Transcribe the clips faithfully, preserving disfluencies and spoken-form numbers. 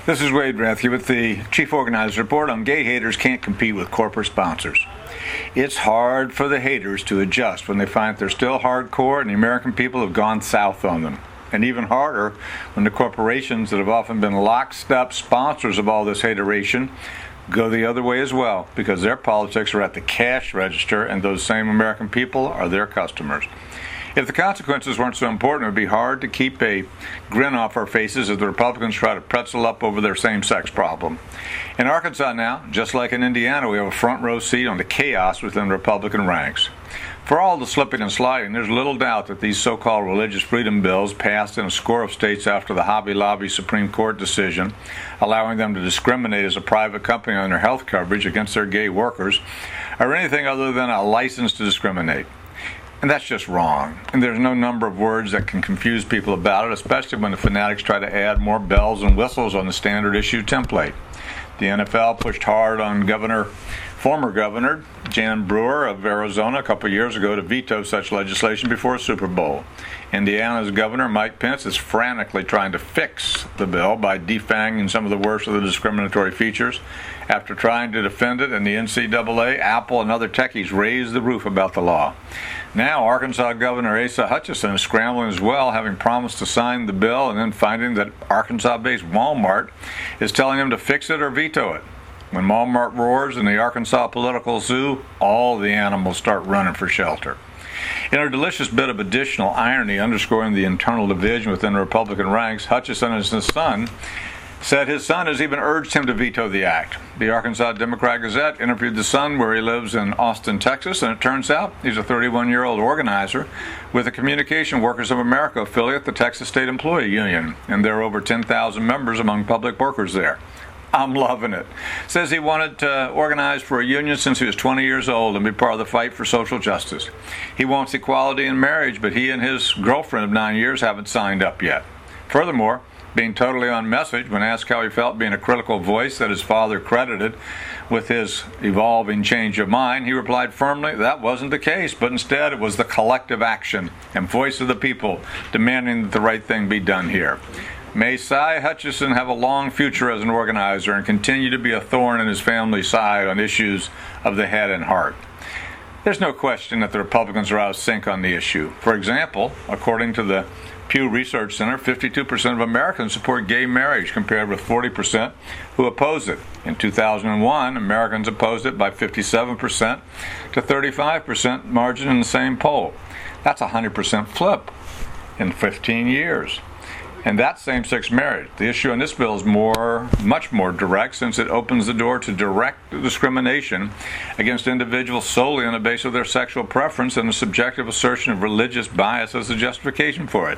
This is Wade Rathke with the Chief Organizer's Report on Gay Haters Can't Compete with Corporate Sponsors. It's hard for the haters to adjust when they find they're still hardcore and the American people have gone south on them. And even harder when the corporations that have often been lockstep sponsors of all this hateration go the other way as well, because their politics are at the cash register and those same American people are their customers. If the consequences weren't so important, it would be hard to keep a grin off our faces as the Republicans try to pretzel up over their same-sex problem. In Arkansas now, just like in Indiana, we have a front row seat on the chaos within Republican ranks. For all the slipping and sliding, there's little doubt that these so-called religious freedom bills passed in a score of states after the Hobby Lobby Supreme Court decision, allowing them to discriminate as a private company on their health coverage against their gay workers, are anything other than a license to discriminate. And that's just wrong. And there's no number of words that can confuse people about it, especially when the fanatics try to add more bells and whistles on the standard issue template. The N F L pushed hard on Governor, former Governor Jan Brewer of Arizona a couple of years ago to veto such legislation before a Super Bowl. Indiana's Governor Mike Pence is frantically trying to fix the bill by defanging some of the worst of the discriminatory features. After trying to defend it in the N C double A, Apple and other techies raised the roof about the law. Now, Arkansas Governor Asa Hutchinson is scrambling as well, having promised to sign the bill and then finding that Arkansas-based Walmart is telling him to fix it or veto it. When Walmart roars in the Arkansas political zoo, all the animals start running for shelter. In a delicious bit of additional irony underscoring the internal division within the Republican ranks, Hutchinson and his son said his son has even urged him to veto the act. The Arkansas Democrat-Gazette interviewed the son where he lives in Austin, Texas, and it turns out he's a thirty-one-year-old organizer with the Communication Workers of America affiliate, the Texas State Employee Union, and there are over ten thousand members among public workers there. I'm loving it. Says he wanted to organize for a union since he was twenty years old and be part of the fight for social justice. He wants equality in marriage, but he and his girlfriend of nine years haven't signed up yet. Furthermore, being totally on message, when asked how he felt being a critical voice that his father credited with his evolving change of mind, he replied firmly that wasn't the case, but instead it was the collective action and voice of the people demanding that the right thing be done here. May Cy Hutchinson have a long future as an organizer and continue to be a thorn in his family's side on issues of the head and heart. There's no question that the Republicans are out of sync on the issue. For example, according to the Pew Research Center, fifty-two percent of Americans support gay marriage compared with forty percent who oppose it. In two thousand one, Americans opposed it by fifty-seven percent to thirty-five percent margin in the same poll. That's a one hundred percent flip in fifteen years. And that's same-sex marriage. The issue on this bill is more, much more direct, since it opens the door to direct discrimination against individuals solely on the basis of their sexual preference and the subjective assertion of religious bias as a justification for it.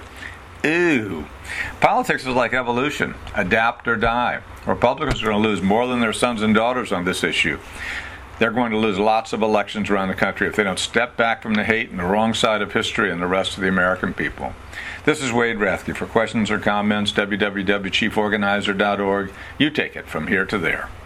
Ew. Politics is like evolution. Adapt or die. Republicans are going to lose more than their sons and daughters on this issue. They're going to lose lots of elections around the country if they don't step back from the hate and the wrong side of history and the rest of the American people. This is Wade Rathke. For questions or comments, w w w dot chief organizer dot org. You take it from here to there.